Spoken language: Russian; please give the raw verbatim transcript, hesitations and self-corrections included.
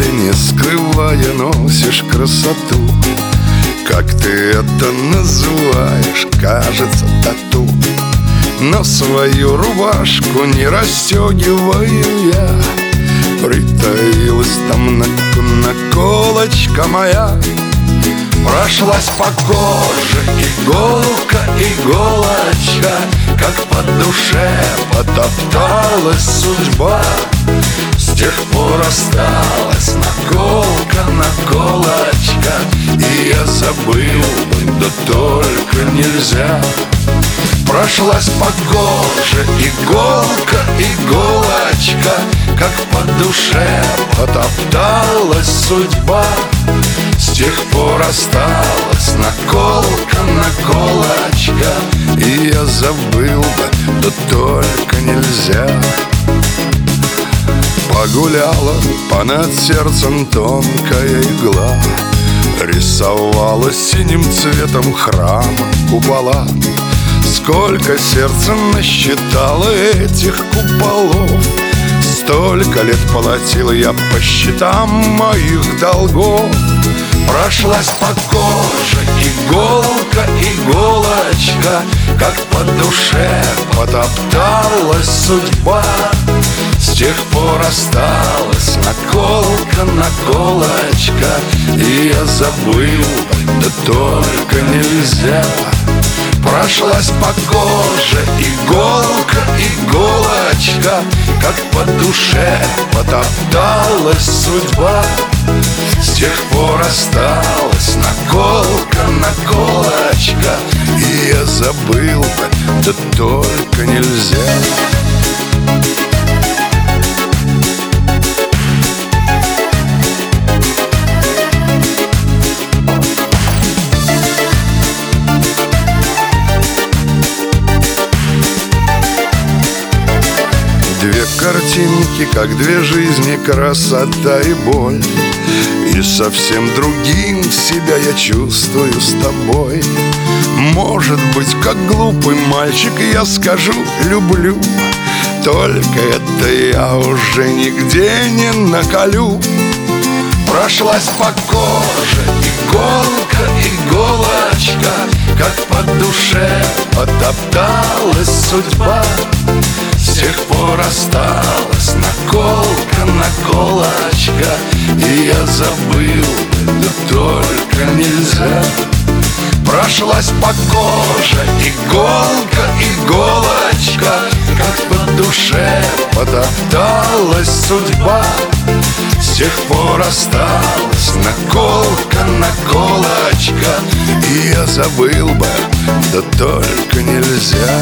ли, не скрывая, носишь красоту. Как ты это называешь, кажется, тату. Но свою рубашку не расстегиваю я. Притаилась там на наколочка моя. Прошлась по коже иголка, иголочка, как по душе потопталась судьба. С тех пор осталась наколка, наколочка, и я забыл, да только нельзя. Прошлась по коже иголка, иголочка, как по душе потопталась судьба. С тех пор осталась наколка, наколочка, и я забыл бы, да только нельзя. Погуляла понад сердцем тонкая игла, рисовала синим цветом храма купола. Сколько сердце насчитало этих куполов, столько лет платил я по счетам моих долгов. Прошлась по коже иголка, иголочка, как по душе потопталась судьба. С тех пор осталась наколка, наколочка, и я забыл, да только нельзя. Прошлась по коже иголка, иголочка, как по душе потопталась судьба. С тех пор осталась наколка, наколочка, и я забыл бы, да только нельзя. Две картинки, как две жизни, красота и боль. И совсем другим себя я чувствую с тобой. Может быть, как глупый мальчик, я скажу «люблю», только это я уже нигде не наколю. Прошлась по коже иголка, иголочка, как по душе потопталась судьба. С тех пор осталась наколка, наколочка, и я забыл, да только нельзя. Прошлась по коже иголка, иголочка, как по душе потопталась судьба. С тех пор осталась наколка, наколочка, и я забыл бы, да только нельзя.